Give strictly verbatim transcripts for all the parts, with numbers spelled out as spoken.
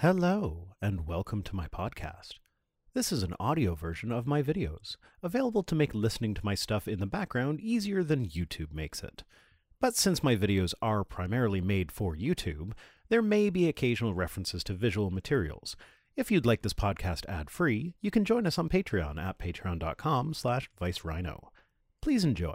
Hello, and welcome to my podcast. This is an audio version of my videos, available to make listening to my stuff in the background easier than YouTube makes it. But since my videos are primarily made for YouTube, there may be occasional references to visual materials. If you'd like this podcast ad-free, you can join us on Patreon at patreon.com slash vicerhino. Please enjoy.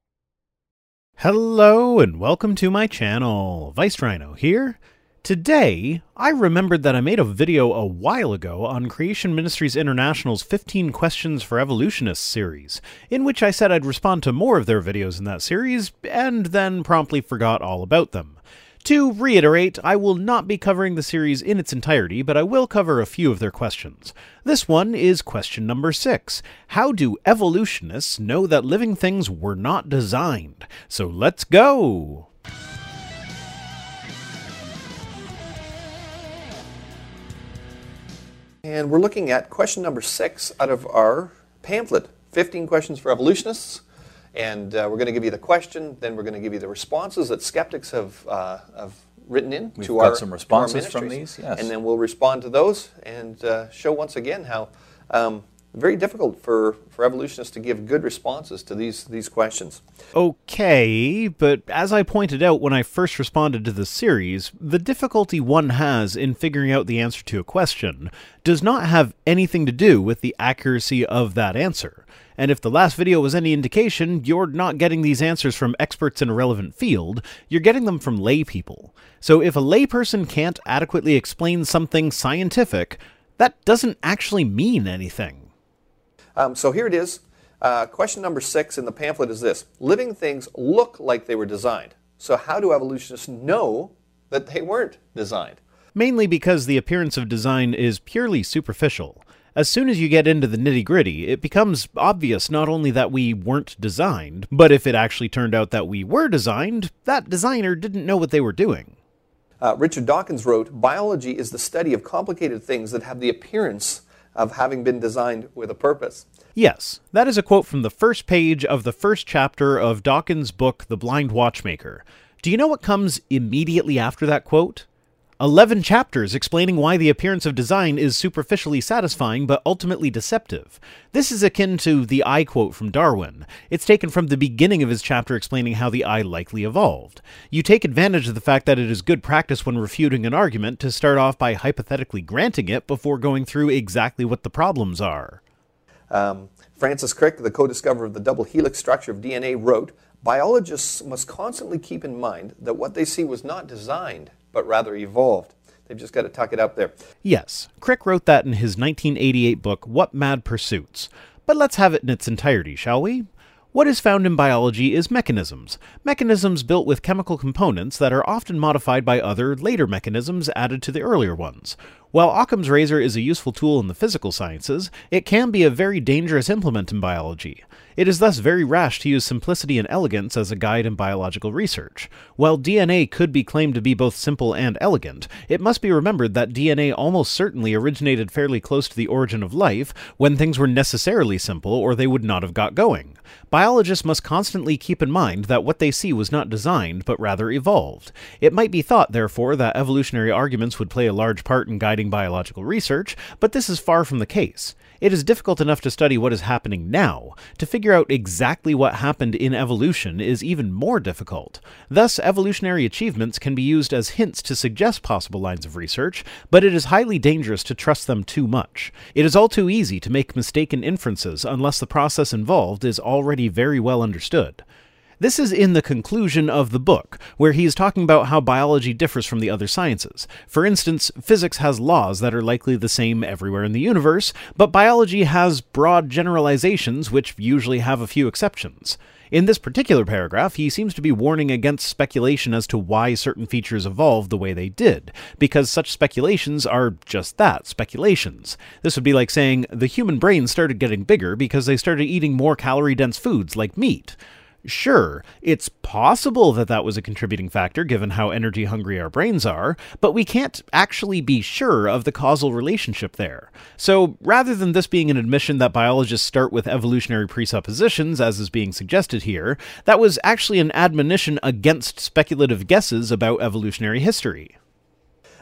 Hello, and welcome to my channel. Vicerhino here. Today, I remembered that I made a video a while ago on Creation Ministries International's fifteen Questions for Evolutionists series, in which I said I'd respond to more of their videos in that series, and then promptly forgot all about them. To reiterate, I will not be covering the series in its entirety, but I will cover a few of their questions. This one is question number six. How do evolutionists know that living things were not designed? So let's go! And we're looking at question number six out of our pamphlet, fifteen Questions for Evolutionists. And uh, we're going to give you the question, then we're going to give you the responses that skeptics have, uh, have written in We've to got our some responses to our from these, yes. And then we'll respond to those and uh, show once again how um, very difficult for, for evolutionists to give good responses to these, these questions. Okay, but as I pointed out when I first responded to the series, the difficulty one has in figuring out the answer to a question does not have anything to do with the accuracy of that answer. And if the last video was any indication, you're not getting these answers from experts in a relevant field, you're getting them from lay people. So if a layperson can't adequately explain something scientific, that doesn't actually mean anything. Um, so here it is. Uh, question number six in the pamphlet is this. Living things look like they were designed. So how do evolutionists know that they weren't designed? Mainly because the appearance of design is purely superficial. As soon as you get into the nitty-gritty, it becomes obvious not only that we weren't designed, but if it actually turned out that we were designed, that designer didn't know what they were doing. Uh, Richard Dawkins wrote, biology is the study of complicated things that have the appearance of having been designed with a purpose. Yes, that is a quote from the first page of the first chapter of Dawkins' book, The Blind Watchmaker. Do you know what comes immediately after that quote? Eleven chapters explaining why the appearance of design is superficially satisfying but ultimately deceptive. This is akin to the eye quote from Darwin. It's taken from the beginning of his chapter explaining how the eye likely evolved. You take advantage of the fact that it is good practice when refuting an argument to start off by hypothetically granting it before going through exactly what the problems are. Um, Francis Crick, the co-discoverer of the double helix structure of D N A, wrote, biologists must constantly keep in mind that what they see was not designed, but rather evolved. They've just got to tuck it up there. Yes, Crick wrote that in his nineteen eighty-eight book, What Mad Pursuits? But let's have it in its entirety, shall we? What is found in biology is mechanisms. Mechanisms built with chemical components that are often modified by other, later mechanisms added to the earlier ones. While Occam's razor is a useful tool in the physical sciences, it can be a very dangerous implement in biology. It is thus very rash to use simplicity and elegance as a guide in biological research. While D N A could be claimed to be both simple and elegant, it must be remembered that D N A almost certainly originated fairly close to the origin of life, when things were necessarily simple or they would not have got going. Biologists must constantly keep in mind that what they see was not designed, but rather evolved. It might be thought, therefore, that evolutionary arguments would play a large part in guiding biological research, but this is far from the case. It is difficult enough to study what is happening now. To figure out exactly what happened in evolution is even more difficult. Thus, evolutionary achievements can be used as hints to suggest possible lines of research, but it is highly dangerous to trust them too much. It is all too easy to make mistaken inferences unless the process involved is already very well understood. This is in the conclusion of the book, where he is talking about how biology differs from the other sciences. For instance, physics has laws that are likely the same everywhere in the universe, but biology has broad generalizations which usually have a few exceptions. In this particular paragraph, he seems to be warning against speculation as to why certain features evolved the way they did, because such speculations are just that, speculations. This would be like saying the human brain started getting bigger because they started eating more calorie-dense foods like meat. Sure, it's possible that that was a contributing factor given how energy-hungry our brains are, but we can't actually be sure of the causal relationship there. So, rather than this being an admission that biologists start with evolutionary presuppositions, as is being suggested here, that was actually an admonition against speculative guesses about evolutionary history.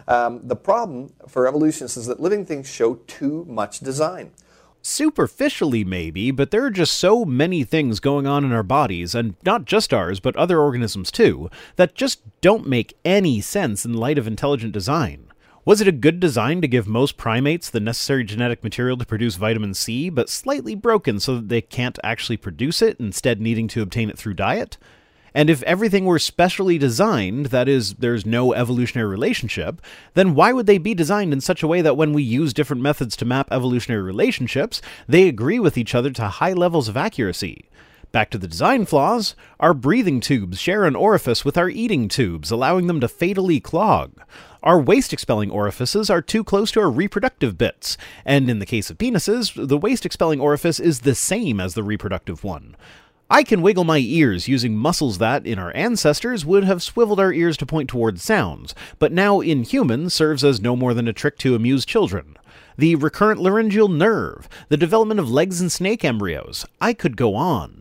Um, the problem for evolutionists is that living things show too much design. Superficially, maybe, but there are just so many things going on in our bodies, and not just ours, but other organisms too, that just don't make any sense in light of intelligent design. Was it a good design to give most primates the necessary genetic material to produce vitamin C, but slightly broken so that they can't actually produce it, instead needing to obtain it through diet? And if everything were specially designed, that is, there's no evolutionary relationship, then why would they be designed in such a way that when we use different methods to map evolutionary relationships, they agree with each other to high levels of accuracy? Back to the design flaws, our breathing tubes share an orifice with our eating tubes, allowing them to fatally clog. Our waste-expelling orifices are too close to our reproductive bits, and in the case of penises, the waste-expelling orifice is the same as the reproductive one. I can wiggle my ears using muscles that, in our ancestors, would have swiveled our ears to point towards sounds, but now in humans serves as no more than a trick to amuse children. The recurrent laryngeal nerve, the development of legs in snake embryos. I could go on.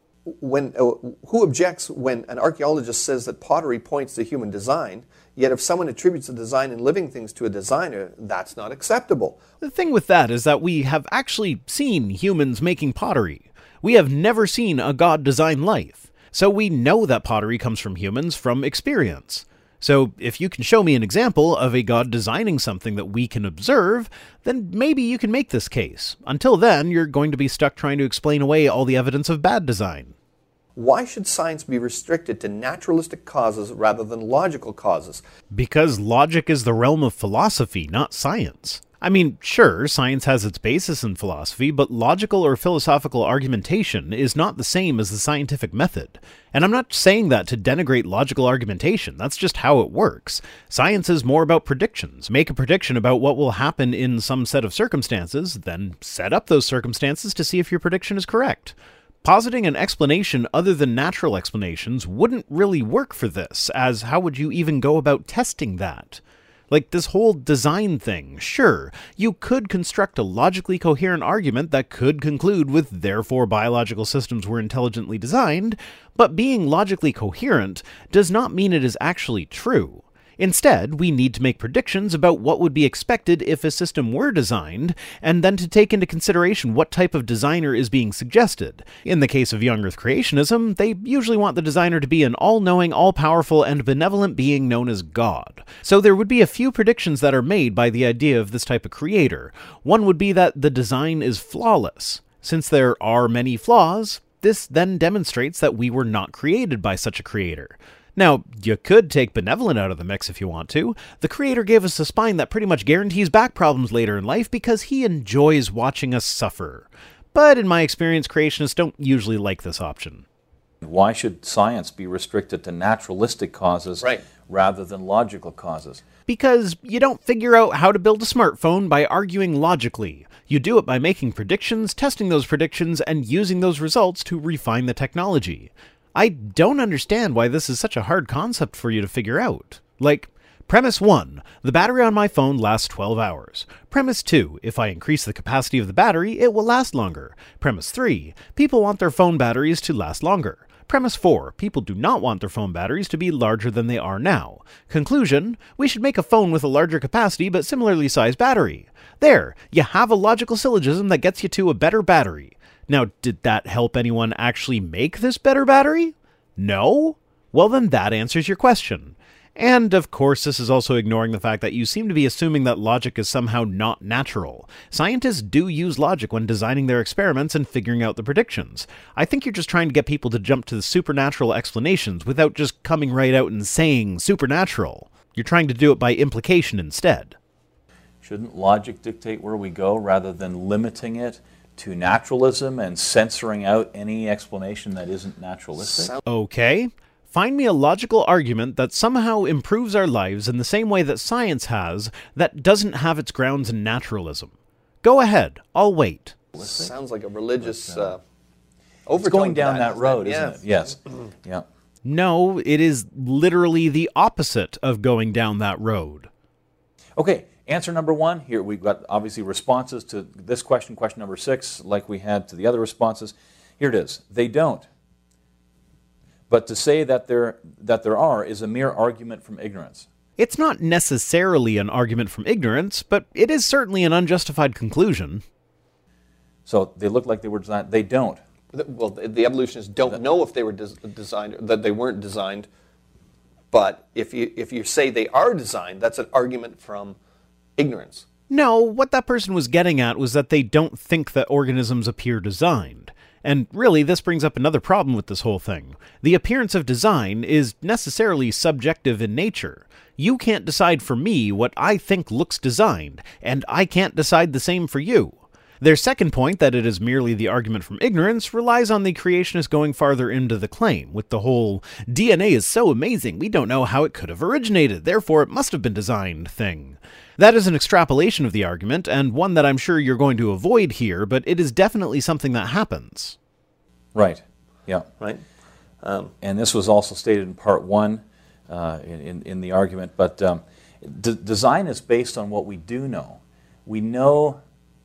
When, uh, who objects when an archaeologist says that pottery points to human design, yet if someone attributes the design in living things to a designer, that's not acceptable? The thing with that is that we have actually seen humans making pottery. We have never seen a god design life, so we know that pottery comes from humans from experience. So if you can show me an example of a god designing something that we can observe, then maybe you can make this case. Until then, you're going to be stuck trying to explain away all the evidence of bad design. Why should science be restricted to naturalistic causes rather than logical causes? Because logic is the realm of philosophy, not science. I mean, sure, science has its basis in philosophy, but logical or philosophical argumentation is not the same as the scientific method. And I'm not saying that to denigrate logical argumentation, that's just how it works. Science is more about predictions. Make a prediction about what will happen in some set of circumstances, then set up those circumstances to see if your prediction is correct. Positing an explanation other than natural explanations wouldn't really work for this, as how would you even go about testing that? Like, this whole design thing, sure, you could construct a logically coherent argument that could conclude with therefore biological systems were intelligently designed, but being logically coherent does not mean it is actually true. Instead, we need to make predictions about what would be expected if a system were designed, and then to take into consideration what type of designer is being suggested. In the case of young Earth creationism, they usually want the designer to be an all-knowing, all-powerful, and benevolent being known as God. So there would be a few predictions that are made by the idea of this type of creator. One would be that the design is flawless. Since there are many flaws, this then demonstrates that we were not created by such a creator. Now, you could take benevolent out of the mix if you want to. The creator gave us a spine that pretty much guarantees back problems later in life because he enjoys watching us suffer. But in my experience, creationists don't usually like this option. Why should science be restricted to naturalistic causes Right. rather than logical causes? Because you don't figure out how to build a smartphone by arguing logically. You do it by making predictions, testing those predictions, and using those results to refine the technology. I don't understand why this is such a hard concept for you to figure out. Like, premise one, the battery on my phone lasts twelve hours. Premise two, if I increase the capacity of the battery, it will last longer. Premise three, people want their phone batteries to last longer. Premise four, people do not want their phone batteries to be larger than they are now. Conclusion, we should make a phone with a larger capacity but similarly sized battery. There, you have a logical syllogism that gets you to a better battery. Now, did that help anyone actually make this better battery? No? Well, then that answers your question. And, of course, this is also ignoring the fact that you seem to be assuming that logic is somehow not natural. Scientists do use logic when designing their experiments and figuring out the predictions. I think you're just trying to get people to jump to the supernatural explanations without just coming right out and saying supernatural. You're trying to do it by implication instead. Shouldn't logic dictate where we go rather than limiting it to naturalism and censoring out any explanation that isn't naturalistic? Okay. Find me a logical argument that somehow improves our lives in the same way that science has, that doesn't have its grounds in naturalism. Go ahead, I'll wait. Sounds like a religious But, uh, uh, overtone. It's going to down that isn't road, it? isn't it? Yes. Yeah. No, it is literally the opposite of going down that road. Okay, answer number one. Here we've got obviously responses to this question, question number six, like we had to the other responses. Here it is. They don't. But to say that there that there are is a mere argument from ignorance. It's not necessarily an argument from ignorance, but it is certainly an unjustified conclusion. So they look like they were designed. They don't. Well, the, the evolutionists don't know if they were des- designed, that they weren't designed. But if you if you say they are designed, that's an argument from ignorance. No, what that person was getting at was that they don't think that organisms appear designed. And really, this brings up another problem with this whole thing. The appearance of design is necessarily subjective in nature. You can't decide for me what I think looks designed, and I can't decide the same for you. Their second point, that it is merely the argument from ignorance, relies on the creationists going farther into the claim, with the whole D N A is so amazing we don't know how it could have originated, therefore it must have been designed thing. That is an extrapolation of the argument, and one that I'm sure you're going to avoid here, but it is definitely something that happens. Right, yeah. Right? Um, and this was also stated in part one uh, in, in, in the argument, but um, d- design is based on what we do know. We know...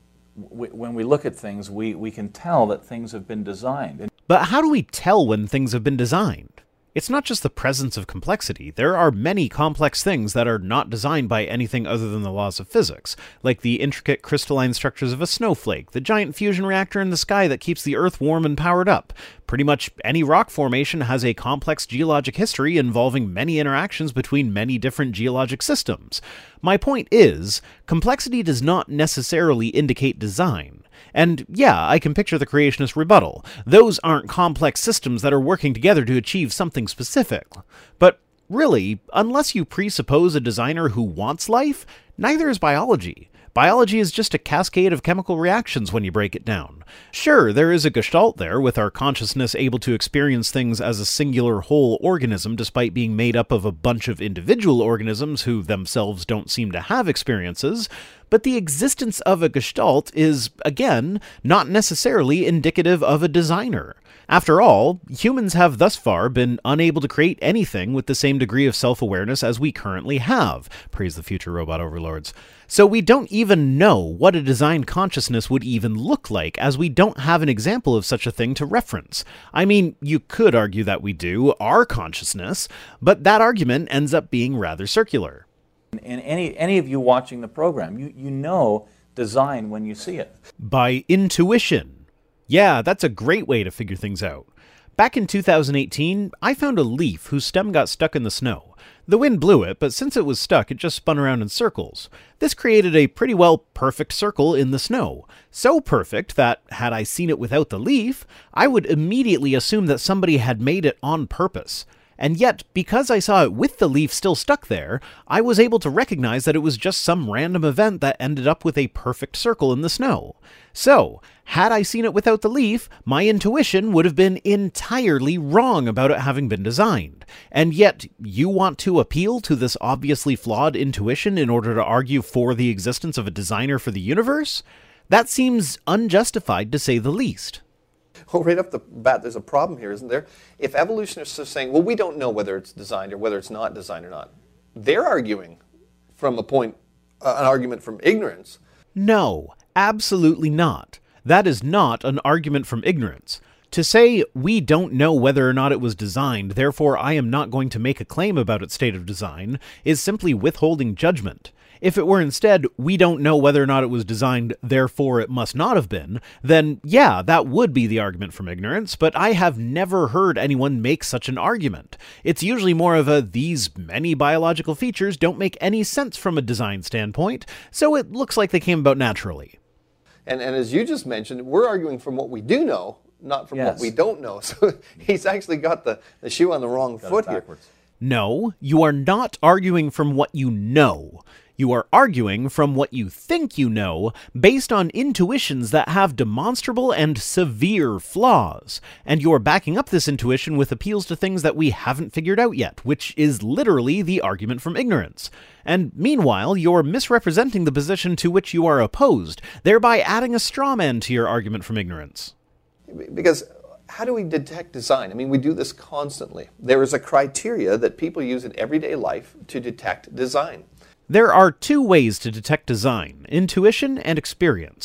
When we look at things, we, we can tell that things have been designed. But how do we tell when things have been designed? It's not just the presence of complexity. There are many complex things that are not designed by anything other than the laws of physics, like the intricate crystalline structures of a snowflake, the giant fusion reactor in the sky that keeps the Earth warm and powered up. Pretty much any rock formation has a complex geologic history involving many interactions between many different geologic systems. My point is, complexity does not necessarily indicate design. And yeah, I can picture the creationist rebuttal. Those aren't complex systems that are working together to achieve something specific. But really, unless you presuppose a designer who wants life, neither is biology. Biology is just a cascade of chemical reactions when you break it down. Sure, there is a gestalt there, with our consciousness able to experience things as a singular whole organism despite being made up of a bunch of individual organisms who themselves don't seem to have experiences, but the existence of a gestalt is, again, not necessarily indicative of a designer. After all, humans have thus far been unable to create anything with the same degree of self-awareness as we currently have. Praise the future robot overlords. So we don't even know what a designed consciousness would even look like, as we don't have an example of such a thing to reference. I mean, you could argue that we do, our consciousness, but that argument ends up being rather circular. And any, any of you watching the program, you, you know design when you see it. By intuition. Yeah, that's a great way to figure things out. Back in two thousand eighteen, I found a leaf whose stem got stuck in the snow. The wind blew it, but since it was stuck, it just spun around in circles. This created a pretty well perfect circle in the snow. So perfect that, had I seen it without the leaf, I would immediately assume that somebody had made it on purpose. And yet, because I saw it with the leaf still stuck there, I was able to recognize that it was just some random event that ended up with a perfect circle in the snow. So, had I seen it without the leaf, my intuition would have been entirely wrong about it having been designed. And yet, you want to appeal to this obviously flawed intuition in order to argue for the existence of a designer for the universe? That seems unjustified, to say the least. Well, right off the bat, there's a problem here, isn't there? If evolutionists are saying, well, we don't know whether it's designed or whether it's not designed or not, they're arguing from a point, uh, an argument from ignorance. No, absolutely not. That is not an argument from ignorance. To say, we don't know whether or not it was designed, therefore I am not going to make a claim about its state of design, is simply withholding judgment. If it were instead, we don't know whether or not it was designed, therefore it must not have been, then yeah, that would be the argument from ignorance, but I have never heard anyone make such an argument. It's usually more of a, these many biological features don't make any sense from a design standpoint, so it looks like they came about naturally. And, and as you just mentioned, we're arguing from what we do know, not from Yes. what we don't know. So he's actually got the, the shoe on the wrong Got it foot here. backwards. No, you are not arguing from what you know. You are arguing from what you think you know, based on intuitions that have demonstrable and severe flaws, and you are backing up this intuition with appeals to things that we haven't figured out yet, which is literally the argument from ignorance. And meanwhile, you're misrepresenting the position to which you are opposed, thereby adding a straw man to your argument from ignorance. Because how do we detect design? I mean, we do this constantly. There is a criteria that people use in everyday life to detect design. There are two ways to detect design, intuition and experience.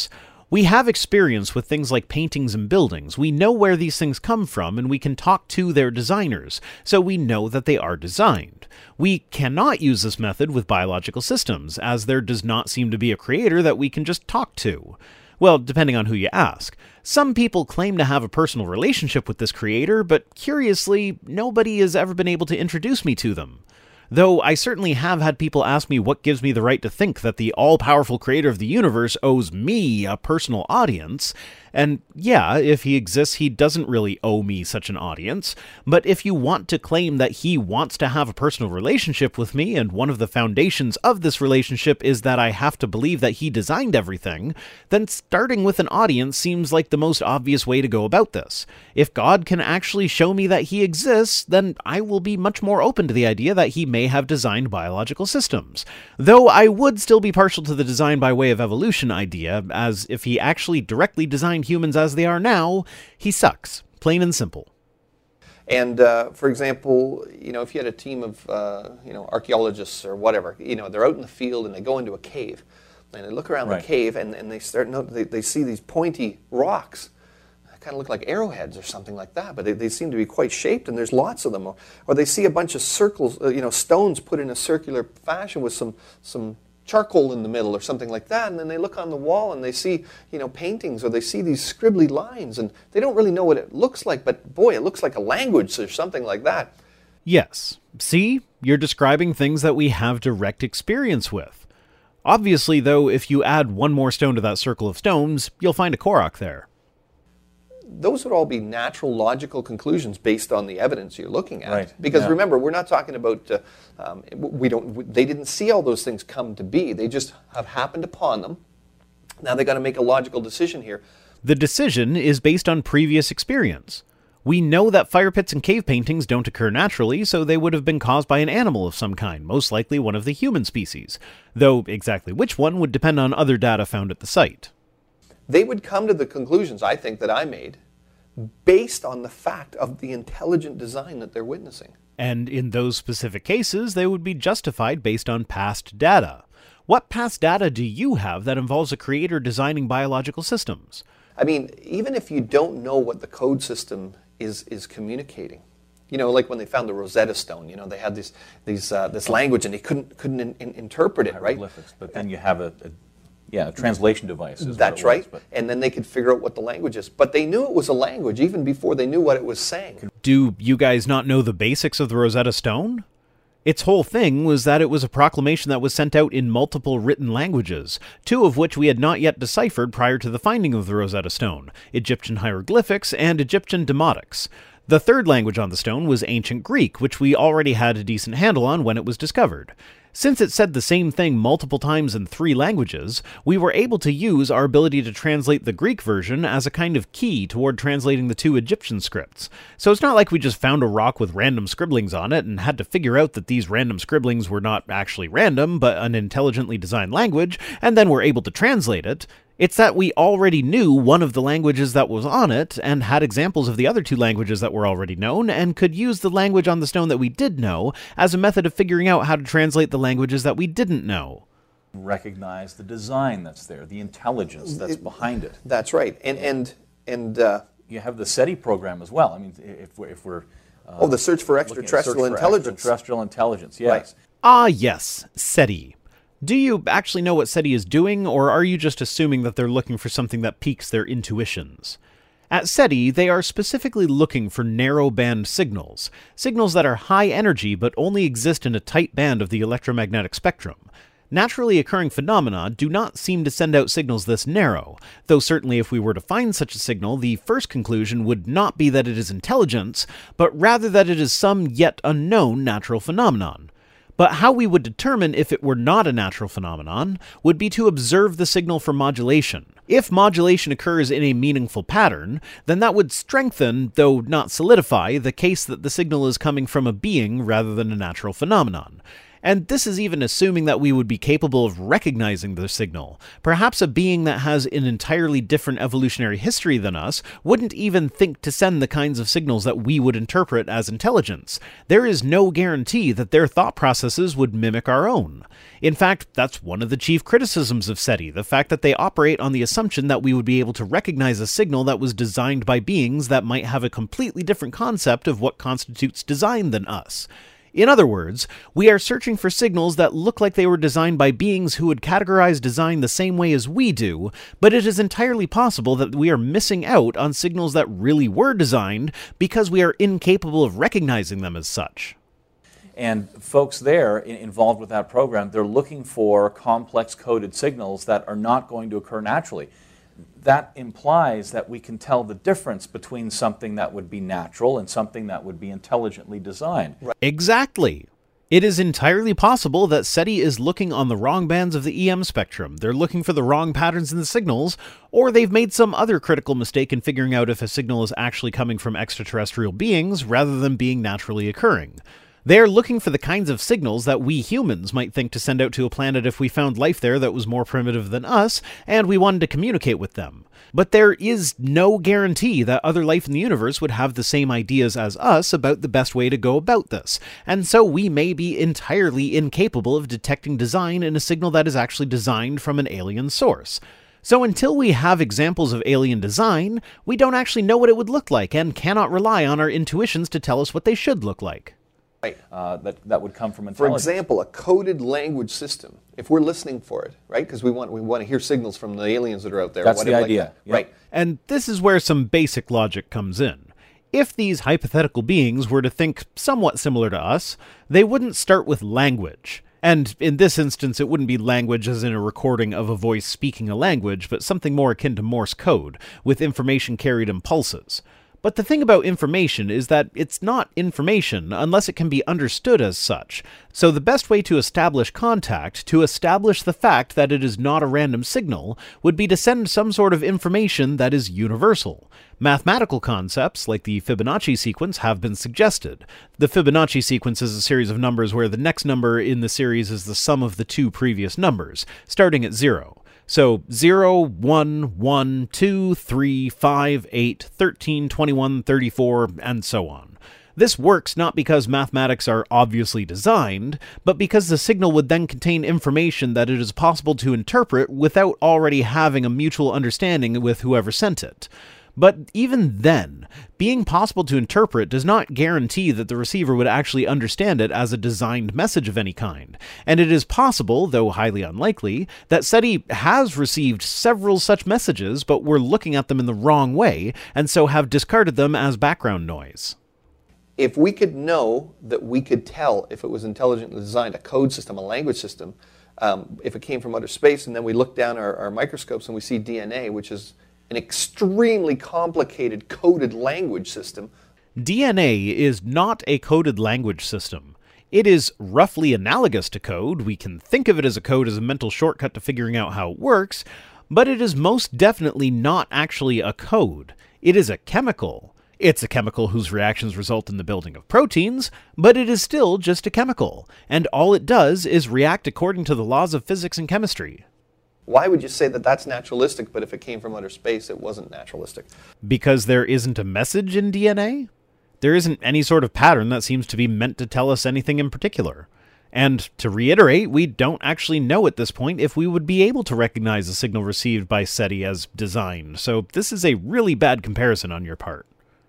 We have experience with things like paintings and buildings. We know where these things come from, and we can talk to their designers, so we know that they are designed. We cannot use this method with biological systems, as there does not seem to be a creator that we can just talk to. Well, depending on who you ask. Some people claim to have a personal relationship with this creator, but curiously, nobody has ever been able to introduce me to them. Though I certainly have had people ask me what gives me the right to think that the all-powerful creator of the universe owes me a personal audience, and yeah, if he exists, he doesn't really owe me such an audience, but if you want to claim that he wants to have a personal relationship with me, and one of the foundations of this relationship is that I have to believe that he designed everything, then starting with an audience seems like the most obvious way to go about this. If God can actually show me that he exists, then I will be much more open to the idea that he may have designed biological systems. Though I would still be partial to the design by way of evolution idea, as if he actually directly designed humans as they are now, he sucks. Plain and simple. And uh, for example, you know, if you had a team of uh, you know archaeologists or whatever, you know, they're out in the field and they go into a cave, and they look around right. the cave and, and they start note they, they see these pointy rocks. Kind of look like arrowheads or something like that, but they, they seem to be quite shaped, and there's lots of them. Or, or they see a bunch of circles, uh, you know, stones put in a circular fashion with some some charcoal in the middle or something like that, and then they look on the wall and they see, you know, paintings, or they see these scribbly lines, and they don't really know what it looks like, but boy, it looks like a language or something like that. Yes. See? You're describing things that we have direct experience with. Obviously, though, if you add one more stone to that circle of stones, you'll find a Korok there. Those would all be natural, logical conclusions based on the evidence you're looking at. Right. Because yeah. remember, we're not talking about, uh, um, we don't. They didn't see all those things come to be. They just have happened upon them. Now they got to make a logical decision here. The decision is based on previous experience. We know that fire pits and cave paintings don't occur naturally, so they would have been caused by an animal of some kind, most likely one of the human species, though exactly which one would depend on other data found at the site. They would come to the conclusions, I think, that I made based on the fact of the intelligent design that they're witnessing. And in those specific cases, they would be justified based on past data. What past data do you have that involves a creator designing biological systems? I mean, even if you don't know what the code system is is communicating, you know, like when they found the Rosetta Stone, you know, they had this these uh, this language and they couldn't couldn't in, in, interpret it, right? Hieroglyphics, but then you have a, a Yeah, a translation device. Is That's what it right. was, but and then they could figure out what the language is. But they knew it was a language even before they knew what it was saying. Do you guys not know the basics of the Rosetta Stone? Its whole thing was that it was a proclamation that was sent out in multiple written languages, two of which we had not yet deciphered prior to the finding of the Rosetta Stone, Egyptian hieroglyphics and Egyptian demotics. The third language on the stone was Ancient Greek, which we already had a decent handle on when it was discovered. Since it said the same thing multiple times in three languages, we were able to use our ability to translate the Greek version as a kind of key toward translating the two Egyptian scripts. So it's not like we just found a rock with random scribblings on it and had to figure out that these random scribblings were not actually random, but an intelligently designed language, and then were able to translate it. It's that we already knew one of the languages that was on it, and had examples of the other two languages that were already known, and could use the language on the stone that we did know as a method of figuring out how to translate the languages that we didn't know. recognize the design that's there, the intelligence that's It- behind it. That's right. And and and uh, You have the SETI program as well. I mean, if we're, if we're uh, oh, the search for looking at search extraterrestrial for intelligence. extraterrestrial intelligence, yes. Right. Ah yes, SETI. Do you actually know what SETI is doing, or are you just assuming that they're looking for something that piques their intuitions? At SETI, they are specifically looking for narrow-band signals, signals that are high energy but only exist in a tight band of the electromagnetic spectrum. Naturally occurring phenomena do not seem to send out signals this narrow, though certainly if we were to find such a signal, the first conclusion would not be that it is intelligence, but rather that it is some yet unknown natural phenomenon. But how we would determine if it were not a natural phenomenon would be to observe the signal for modulation. If modulation occurs in a meaningful pattern, then that would strengthen, though not solidify, the case that the signal is coming from a being rather than a natural phenomenon. And this is even assuming that we would be capable of recognizing the signal. Perhaps a being that has an entirely different evolutionary history than us wouldn't even think to send the kinds of signals that we would interpret as intelligence. There is no guarantee that their thought processes would mimic our own. In fact, that's one of the chief criticisms of SETI, the fact that they operate on the assumption that we would be able to recognize a signal that was designed by beings that might have a completely different concept of what constitutes design than us. In other words, we are searching for signals that look like they were designed by beings who would categorize design the same way as we do, but it is entirely possible that we are missing out on signals that really were designed because we are incapable of recognizing them as such. And folks there involved with that program, they're looking for complex coded signals that are not going to occur naturally. That implies that we can tell the difference between something that would be natural and something that would be intelligently designed. Exactly. It is entirely possible that SETI is looking on the wrong bands of the E M spectrum. They're looking for the wrong patterns in the signals, or they've made some other critical mistake in figuring out if a signal is actually coming from extraterrestrial beings rather than being naturally occurring. They are looking for the kinds of signals that we humans might think to send out to a planet if we found life there that was more primitive than us, and we wanted to communicate with them. But there is no guarantee that other life in the universe would have the same ideas as us about the best way to go about this, and so we may be entirely incapable of detecting design in a signal that is actually designed from an alien source. So until we have examples of alien design, we don't actually know what it would look like and cannot rely on our intuitions to tell us what they should look like. Right. Uh, that, that would come from For intelligence. example, a coded language system, if we're listening for it, right? Because we want, we want to hear signals from the aliens that are out there. That's the whatever, idea. Like Yep. Right. And this is where some basic logic comes in. If these hypothetical beings were to think somewhat similar to us, they wouldn't start with language. And in this instance, it wouldn't be language as in a recording of a voice speaking a language, but something more akin to Morse code, with information carried in pulses. But the thing about information is that it's not information unless it can be understood as such. So the best way to establish contact, to establish the fact that it is not a random signal, would be to send some sort of information that is universal. Mathematical concepts, like the Fibonacci sequence, have been suggested. The Fibonacci sequence is a series of numbers where the next number in the series is the sum of the two previous numbers, starting at zero. So zero, one, one, two, three, five, eight, thirteen, twenty-one, thirty-four, and so on. This works not because mathematics are obviously designed, but because the signal would then contain information that it is possible to interpret without already having a mutual understanding with whoever sent it. But even then, being possible to interpret does not guarantee that the receiver would actually understand it as a designed message of any kind, and it is possible, though highly unlikely, that SETI has received several such messages, but we're looking at them in the wrong way, and so have discarded them as background noise. If we could know that we could tell if it was intelligently designed, a code system, a language system, um, if it came from outer space, and then we look down our, our microscopes and we see D N A, which is an extremely complicated coded language system. D N A is not a coded language system. It is roughly analogous to code. We can think of it as a code as a mental shortcut to figuring out how it works, but it is most definitely not actually a code. It is a chemical. It's a chemical whose reactions result in the building of proteins, but it is still just a chemical, and all it does is react according to the laws of physics and chemistry. Why would you say that that's naturalistic, but if it came from outer space, it wasn't naturalistic? Because there isn't a message in D N A? There isn't any sort of pattern that seems to be meant to tell us anything in particular. And to reiterate, we don't actually know at this point if we would be able to recognize a signal received by SETI as designed, so this is a really bad comparison on your part.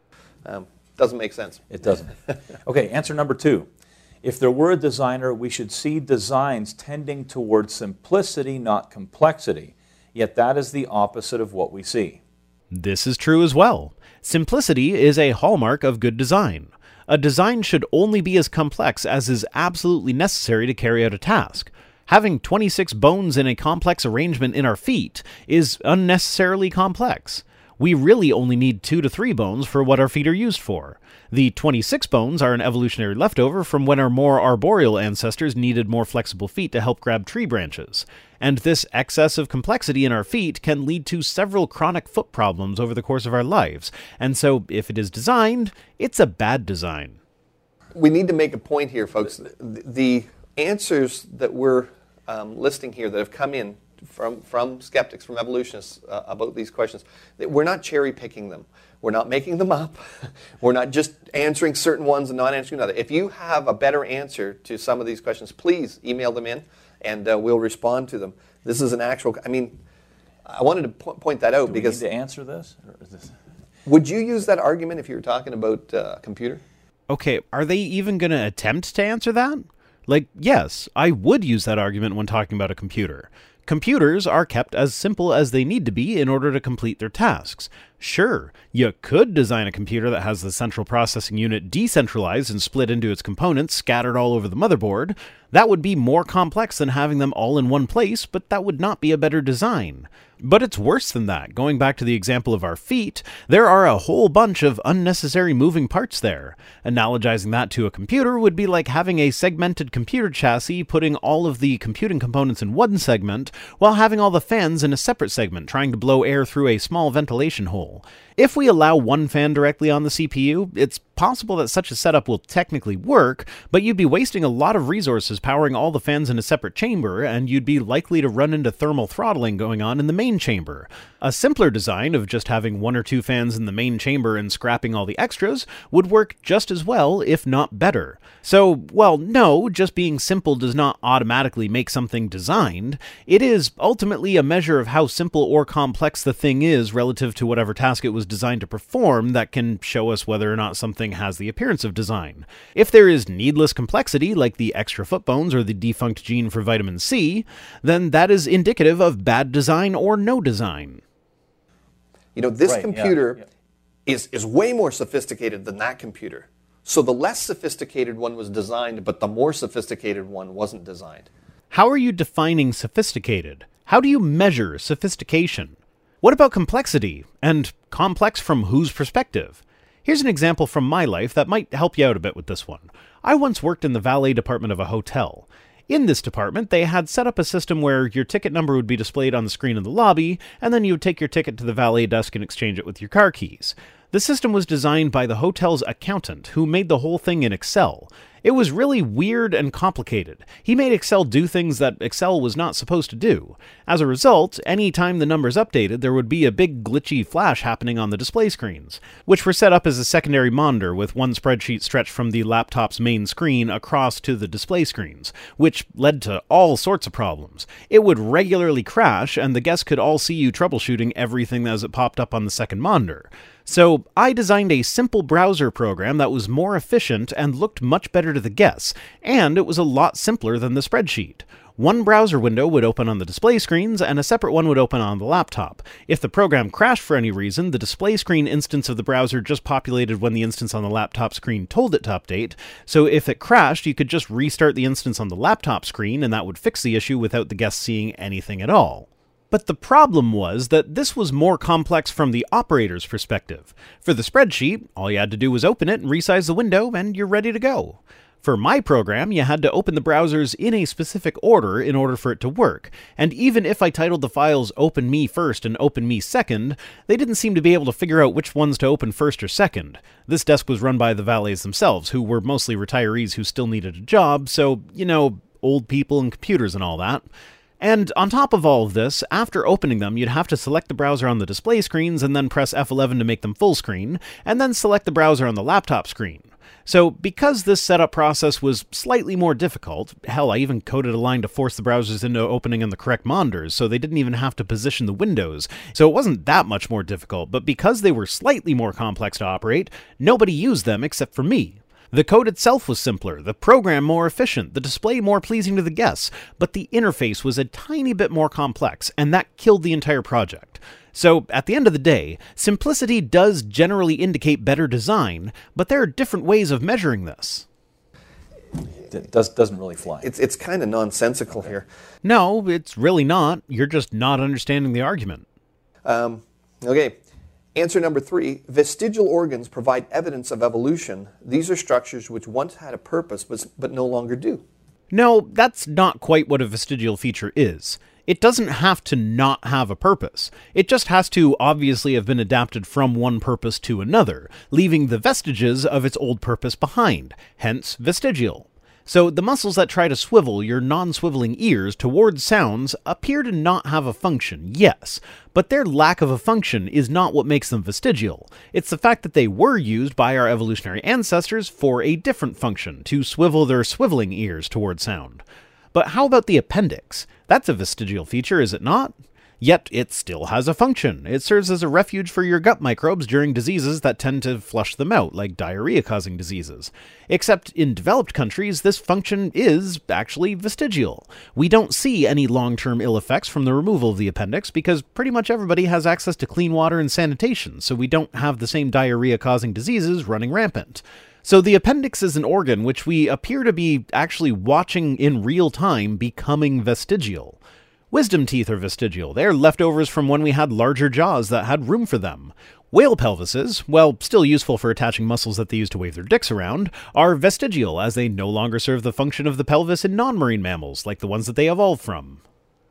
Um, doesn't make sense. It doesn't. Okay, answer number two. If there were a designer, we should see designs tending toward simplicity, not complexity. Yet that is the opposite of what we see. This is true as well. Simplicity is a hallmark of good design. A design should only be as complex as is absolutely necessary to carry out a task. Having twenty-six bones in a complex arrangement in our feet is unnecessarily complex. We really only need two to three bones for what our feet are used for. The twenty-six bones are an evolutionary leftover from when our more arboreal ancestors needed more flexible feet to help grab tree branches. And this excess of complexity in our feet can lead to several chronic foot problems over the course of our lives. And so, if it is designed, it's a bad design. We need to make a point here, folks. The, the answers that we're um, listing here that have come in from, from skeptics, from evolutionists uh, about these questions, that we're not cherry picking them. We're not making them up. We're not just answering certain ones and not answering other. If you have a better answer to some of these questions, please email them in and uh, we'll respond to them. This is an actual, I mean, I wanted to po point that out Do because... we need to answer this? Or is this... Would you use that argument if you were talking about uh, a computer? Okay, are they even going to attempt to answer that? Like, yes, I would use that argument when talking about a computer. Computers are kept as simple as they need to be in order to complete their tasks. Sure, you could design a computer that has the central processing unit decentralized and split into its components scattered all over the motherboard. That would be more complex than having them all in one place, but that would not be a better design. But it's worse than that. Going back to the example of our feet, there are a whole bunch of unnecessary moving parts there. Analogizing that to a computer would be like having a segmented computer chassis putting all of the computing components in one segment, while having all the fans in a separate segment trying to blow air through a small ventilation hole. If we allow one fan directly on the C P U, it's possible that such a setup will technically work, but you'd be wasting a lot of resources powering all the fans in a separate chamber, and you'd be likely to run into thermal throttling going on in the main chamber. A simpler design of just having one or two fans in the main chamber and scrapping all the extras would work just as well, if not better. So, well, no, just being simple does not automatically make something designed. It is ultimately a measure of how simple or complex the thing is relative to whatever task it was designed to perform that can show us whether or not something has the appearance of design. If there is needless complexity, like the extra foot bones or the defunct gene for vitamin C, then that is indicative of bad design or no design. You know, this Right, computer yeah, yeah. is is way more sophisticated than that computer. So the less sophisticated one was designed, but the more sophisticated one wasn't designed. How are you defining sophisticated? How do you measure sophistication? What about complexity? And complex from whose perspective? Here's an example from my life that might help you out a bit with this one. I once worked in the valet department of a hotel. In this department, they had set up a system where your ticket number would be displayed on the screen in the lobby, and then you would take your ticket to the valet desk and exchange it with your car keys. The system was designed by the hotel's accountant, who made the whole thing in Excel. It was really weird and complicated. He made Excel do things that Excel was not supposed to do. As a result, any time the numbers updated, there would be a big glitchy flash happening on the display screens, which were set up as a secondary monitor with one spreadsheet stretched from the laptop's main screen across to the display screens, which led to all sorts of problems. It would regularly crash, and the guests could all see you troubleshooting everything as it popped up on the second monitor. So I designed a simple browser program that was more efficient and looked much better to the guests, and it was a lot simpler than the spreadsheet. One browser window would open on the display screens, and a separate one would open on the laptop. If the program crashed for any reason, the display screen instance of the browser just populated when the instance on the laptop screen told it to update, so if it crashed, you could just restart the instance on the laptop screen, and that would fix the issue without the guests seeing anything at all. But the problem was that this was more complex from the operator's perspective. For the spreadsheet, all you had to do was open it and resize the window, and you're ready to go. For my program, you had to open the browsers in a specific order in order for it to work, and even if I titled the files Open Me First and Open Me Second, they didn't seem to be able to figure out which ones to open first or second. This desk was run by the valets themselves, who were mostly retirees who still needed a job, so, you know, old people and computers and all that. And on top of all of this, after opening them, you'd have to select the browser on the display screens and then press F eleven to make them full screen, and then select the browser on the laptop screen. So because this setup process was slightly more difficult, hell, I even coded a line to force the browsers into opening on the correct monitors, so they didn't even have to position the windows. So it wasn't that much more difficult, but because they were slightly more complex to operate, nobody used them except for me. The code itself was simpler, the program more efficient, the display more pleasing to the guests, but the interface was a tiny bit more complex, and that killed the entire project. So, at the end of the day, simplicity does generally indicate better design, but there are different ways of measuring this. It does, doesn't really fly. It's, it's kind of nonsensical here. No, it's really not. You're just not understanding the argument. Um, okay. Answer number three, vestigial organs provide evidence of evolution. These are structures which once had a purpose but, but no longer do. No, that's not quite what a vestigial feature is. It doesn't have to not have a purpose. It just has to obviously have been adapted from one purpose to another, leaving the vestiges of its old purpose behind, hence vestigial. So the muscles that try to swivel your non-swiveling ears towards sounds appear to not have a function, yes, but their lack of a function is not what makes them vestigial. It's the fact that they were used by our evolutionary ancestors for a different function, to swivel their swiveling ears towards sound. But how about the appendix? That's a vestigial feature, is it not? Yet it still has a function. It serves as a refuge for your gut microbes during diseases that tend to flush them out, like diarrhea-causing diseases. Except in developed countries, this function is actually vestigial. We don't see any long-term ill effects from the removal of the appendix because pretty much everybody has access to clean water and sanitation, so we don't have the same diarrhea-causing diseases running rampant. So the appendix is an organ which we appear to be actually watching in real time becoming vestigial. Wisdom teeth are vestigial. They're leftovers from when we had larger jaws that had room for them. Whale pelvises, while still useful for attaching muscles that they use to wave their dicks around, are vestigial as they no longer serve the function of the pelvis in non-marine mammals, like the ones that they evolved from.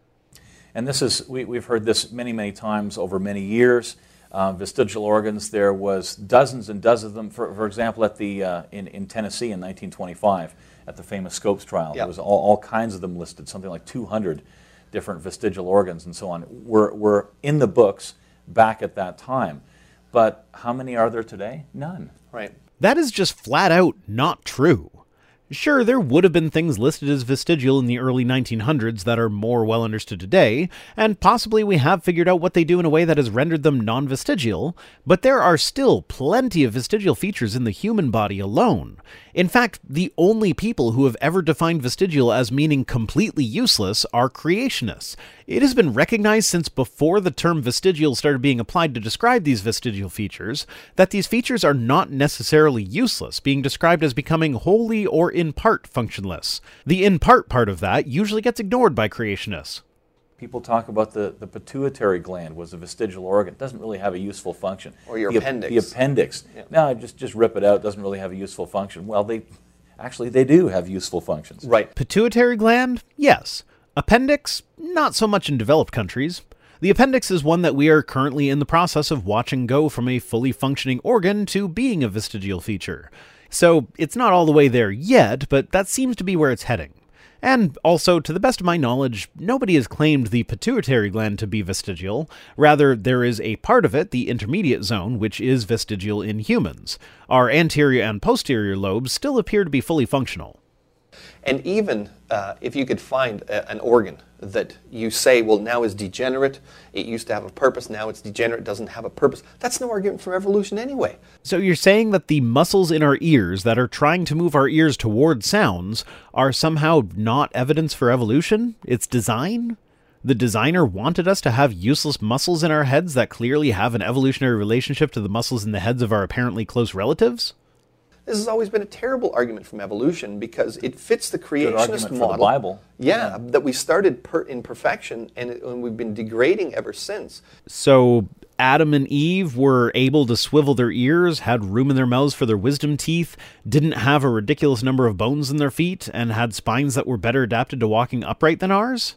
And this is, we, we've heard this many, many times over many years. Uh, vestigial organs, there was dozens and dozens of them. For, for example, at the, uh, in, in Tennessee in nineteen twenty-five, at the famous Scopes trial, Yep. there was all, all kinds of them listed, something like two hundred different vestigial organs and so on, were, were in the books back at that time. But how many are there today? None. Right. That is just flat out not true. Sure, there would have been things listed as vestigial in the early nineteen hundreds that are more well understood today, and possibly we have figured out what they do in a way that has rendered them non-vestigial, but there are still plenty of vestigial features in the human body alone. In fact, the only people who have ever defined vestigial as meaning completely useless are creationists. It has been recognized since before the term vestigial started being applied to describe these vestigial features, that these features are not necessarily useless, being described as becoming wholly or in part functionless. The in part part of that usually gets ignored by creationists. People talk about the, the pituitary gland was a vestigial organ. It doesn't really have a useful function. Or your the, appendix. The appendix. Yeah. No, just, just rip it out. It doesn't really have a useful function. Well, they actually they do have useful functions. Right. Pituitary gland? Yes. Appendix? Not so much in developed countries. The appendix is one that we are currently in the process of watching go from a fully functioning organ to being a vestigial feature. So it's not all the way there yet, but that seems to be where it's heading. And also, to the best of my knowledge, nobody has claimed the pituitary gland to be vestigial. Rather, there is a part of it, the intermediate zone, which is vestigial in humans. Our anterior and posterior lobes still appear to be fully functional. And even uh, if you could find a, an organ that you say, well, now is degenerate, it used to have a purpose, now it's degenerate, doesn't have a purpose, that's no argument for evolution anyway. So you're saying that the muscles in our ears that are trying to move our ears toward sounds are somehow not evidence for evolution? It's design? The designer wanted us to have useless muscles in our heads that clearly have an evolutionary relationship to the muscles in the heads of our apparently close relatives? This has always been a terrible argument from evolution because it fits the Good creationist argument model. for the Bible. Yeah, yeah, that we started per, in perfection and, it, and we've been degrading ever since. So Adam and Eve were able to swivel their ears, had room in their mouths for their wisdom teeth, didn't have a ridiculous number of bones in their feet, and had spines that were better adapted to walking upright than ours?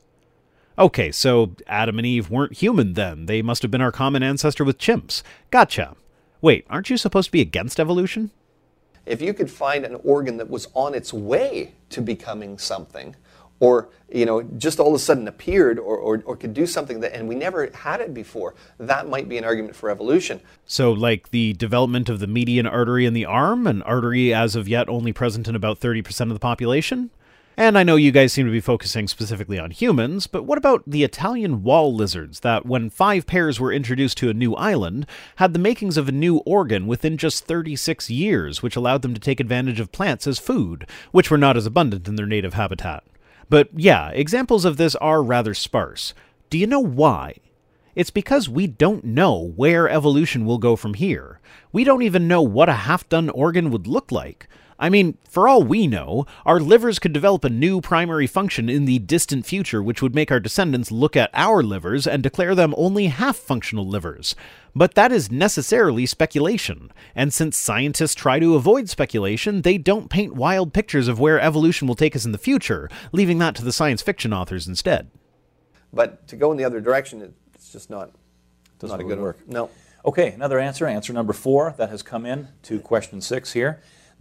Okay, so Adam and Eve weren't human then. They must have been our common ancestor with chimps. Gotcha. Wait, aren't you supposed to be against evolution? If you could find an organ that was on its way to becoming something, or you know, just all of a sudden appeared or, or, or could do something that, and we never had it before, that might be an argument for evolution. So like the development of the median artery in the arm, an artery as of yet only present in about thirty percent of the population? And I know you guys seem to be focusing specifically on humans, but what about the Italian wall lizards that, when five pairs were introduced to a new island, had the makings of a new organ within just thirty-six years, which allowed them to take advantage of plants as food, which were not as abundant in their native habitat? But yeah, examples of this are rather sparse. Do you know why? It's because we don't know where evolution will go from here. We don't even know what a half-done organ would look like. I mean, for all we know, our livers could develop a new primary function in the distant future which would make our descendants look at our livers and declare them only half-functional livers. But that is necessarily speculation, and since scientists try to avoid speculation, they don't paint wild pictures of where evolution will take us in the future, leaving that to the science fiction authors instead. But to go in the other direction, it's just not, Doesn't not a really good work. No. Okay, another answer, answer number four that has come in to question six here.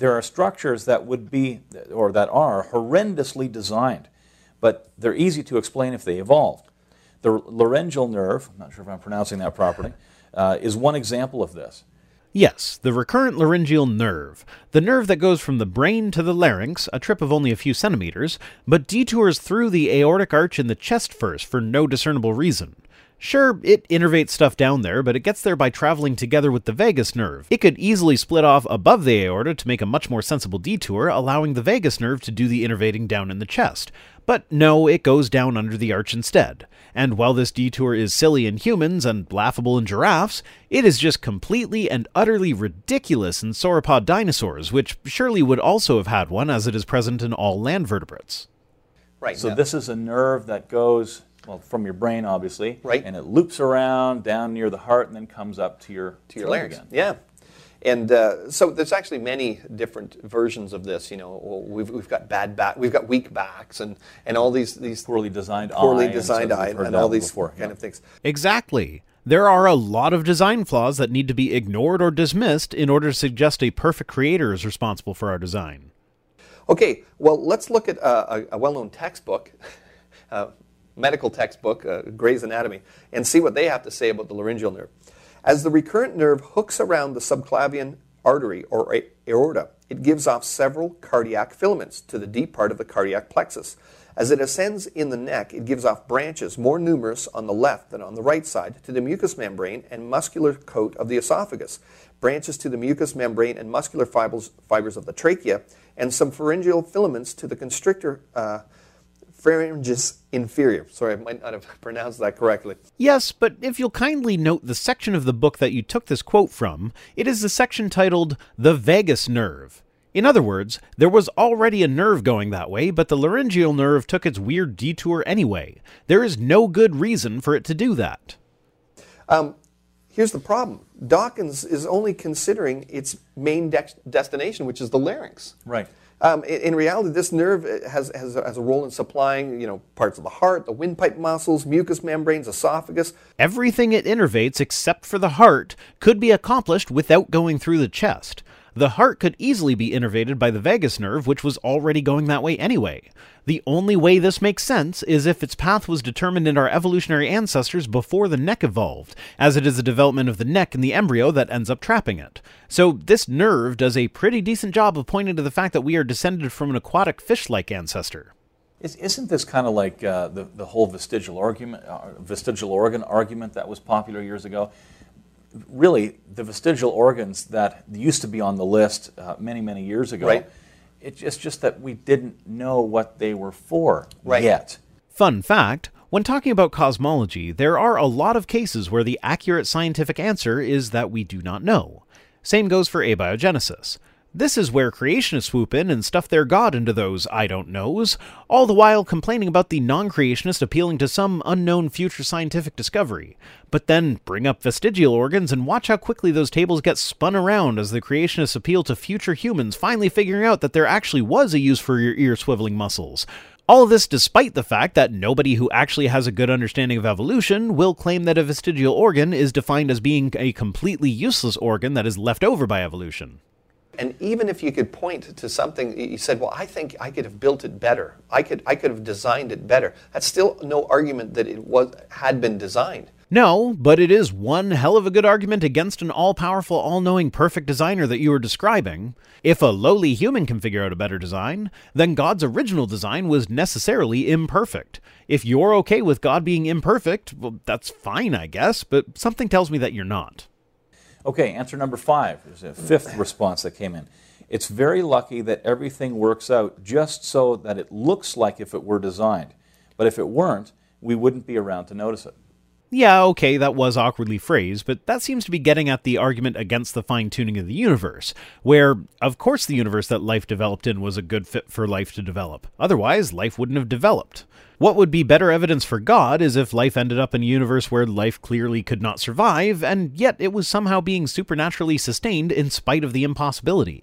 There are structures that would be, or that are, horrendously designed, but they're easy to explain if they evolved. The laryngeal nerve, I'm not sure if I'm pronouncing that properly, uh, is one example of this. Yes, the recurrent laryngeal nerve, the nerve that goes from the brain to the larynx, a trip of only a few centimeters, but detours through the aortic arch in the chest first for no discernible reason. Sure, it innervates stuff down there, but it gets there by traveling together with the vagus nerve. It could easily split off above the aorta to make a much more sensible detour, allowing the vagus nerve to do the innervating down in the chest. But no, it goes down under the arch instead. And while this detour is silly in humans and laughable in giraffes, it is just completely and utterly ridiculous in sauropod dinosaurs, which surely would also have had one, as it is present in all land vertebrates. Right. So now. this is a nerve that goes, well, from your brain, obviously, right, and it loops around down near the heart and then comes up to your to your larynx again. Yeah. And uh, so there's actually many different versions of this. You know, we've we've got bad back, we've got weak backs, and, and all these these poorly designed poorly eye, designed and, so eye, and, and all these before, kind yeah. of things. Exactly. There are a lot of design flaws that need to be ignored or dismissed in order to suggest a perfect creator is responsible for our design. Okay, well, let's look at a, a, a well-known textbook, uh, medical textbook, uh, Gray's Anatomy, and see what they have to say about the laryngeal nerve. As the recurrent nerve hooks around the subclavian artery or aorta, it gives off several cardiac filaments to the deep part of the cardiac plexus. As it ascends in the neck, it gives off branches more numerous on the left than on the right side to the mucous membrane and muscular coat of the esophagus, branches to the mucous membrane and muscular fibers, fibers of the trachea, and some pharyngeal filaments to the constrictor uh, pharyngeus inferior. Sorry, I might not have pronounced that correctly. Yes, but if you'll kindly note the section of the book that you took this quote from, it is the section titled The Vagus Nerve. In other words, there was already a nerve going that way, but the laryngeal nerve took its weird detour anyway. There is no good reason for it to do that. Um, here's the problem. Dawkins is only considering its main de- destination, which is the larynx. Right. Um, in, in reality, this nerve has, has, has a role in supplying, you know, parts of the heart, the windpipe muscles, mucous membranes, esophagus. Everything it innervates except for the heart could be accomplished without going through the chest. The heart could easily be innervated by the vagus nerve, which was already going that way anyway. The only way this makes sense is if its path was determined in our evolutionary ancestors before the neck evolved, as it is the development of the neck in the embryo that ends up trapping it. So this nerve does a pretty decent job of pointing to the fact that we are descended from an aquatic fish-like ancestor. Isn't this kind of like uh, the, the whole vestigial argument, uh, vestigial organ argument that was popular years ago? Really, the vestigial organs that used to be on the list uh, many, many years ago, right. it's just, just that we didn't know what they were for right. yet. Fun fact, when talking about cosmology, there are a lot of cases where the accurate scientific answer is that we do not know. Same goes for abiogenesis. This is where creationists swoop in and stuff their god into those I don't knows, all the while complaining about the non-creationist appealing to some unknown future scientific discovery. But then bring up vestigial organs and watch how quickly those tables get spun around as the creationists appeal to future humans finally figuring out that there actually was a use for your ear-swiveling muscles. All of this despite the fact that nobody who actually has a good understanding of evolution will claim that a vestigial organ is defined as being a completely useless organ that is left over by evolution. And even if you could point to something, you said, well, I think I could have built it better. I could I could have designed it better. That's still no argument that it was had been designed. No, but it is one hell of a good argument against an all-powerful, all-knowing, perfect designer that you were describing. If a lowly human can figure out a better design, then God's original design was necessarily imperfect. If you're okay with God being imperfect, well, that's fine, I guess, but something tells me that you're not. Okay, answer number five. There's a fifth response that came in. It's very lucky that everything works out just so that it looks like if it were designed. But if it weren't, we wouldn't be around to notice it. Yeah, okay, that was awkwardly phrased, but that seems to be getting at the argument against the fine-tuning of the universe, where, of course the universe that life developed in was a good fit for life to develop. Otherwise, life wouldn't have developed. What would be better evidence for God is if life ended up in a universe where life clearly could not survive, and yet it was somehow being supernaturally sustained in spite of the impossibility.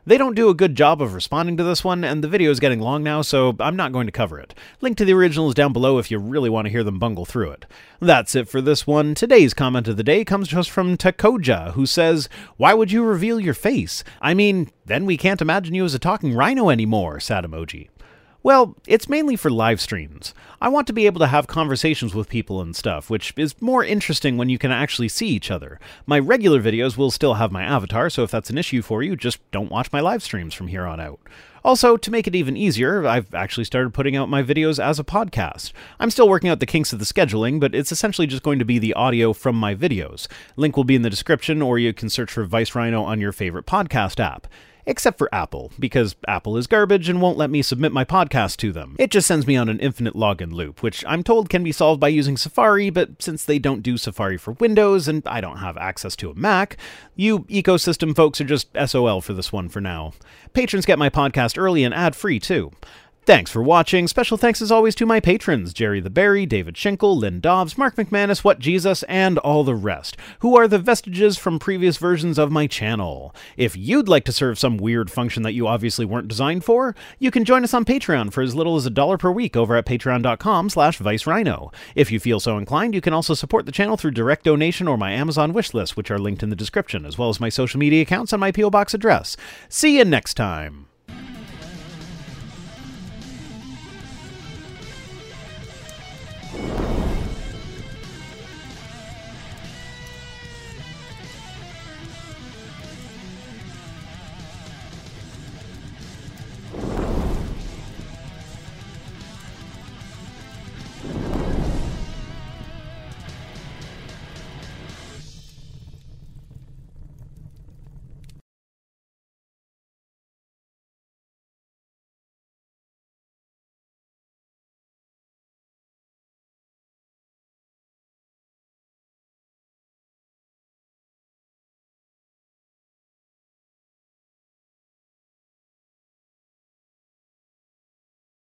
They don't do a good job of responding to this one, and the video is getting long now, so I'm not going to cover it. Link to the original is down below if you really want to hear them bungle through it. That's it for this one. Today's comment of the day comes to us from Takoja, who says, "Why would you reveal your face? I mean, then we can't imagine you as a talking rhino anymore," sad emoji. Well, it's mainly for live streams. I want to be able to have conversations with people and stuff, which is more interesting when you can actually see each other. My regular videos will still have my avatar, so if that's an issue for you, just don't watch my live streams from here on out. Also, to make it even easier, I've actually started putting out my videos as a podcast. I'm still working out the kinks of the scheduling, but it's essentially just going to be the audio from my videos. Link will be in the description, or you can search for Vice Rhino on your favorite podcast app. Except for Apple, because Apple is garbage and won't let me submit my podcast to them. It just sends me on an infinite login loop, which I'm told can be solved by using Safari, but since they don't do Safari for Windows and I don't have access to a Mac, you ecosystem folks are just S O L for this one for now. Patrons get my podcast early and ad-free too. Thanks for watching. Special thanks as always to my patrons, Jerry the Berry, David Schinkel, Lynn Dobbs, Mark McManus, What Jesus, and all the rest, who are the vestiges from previous versions of my channel. If you'd like to serve some weird function that you obviously weren't designed for, you can join us on Patreon for as little as a dollar per week over at patreon.com slash vicerhino. If you feel so inclined, you can also support the channel through direct donation or my Amazon wishlist, which are linked in the description, as well as my social media accounts and my P O Box address. See you next time!